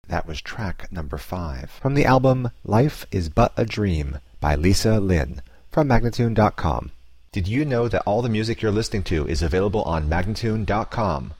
That was track number 5 from the album Life is But a Dream by Lisa Lynn from Magnatune.com. Did you know that all the music you're listening to is available on Magnatune.com?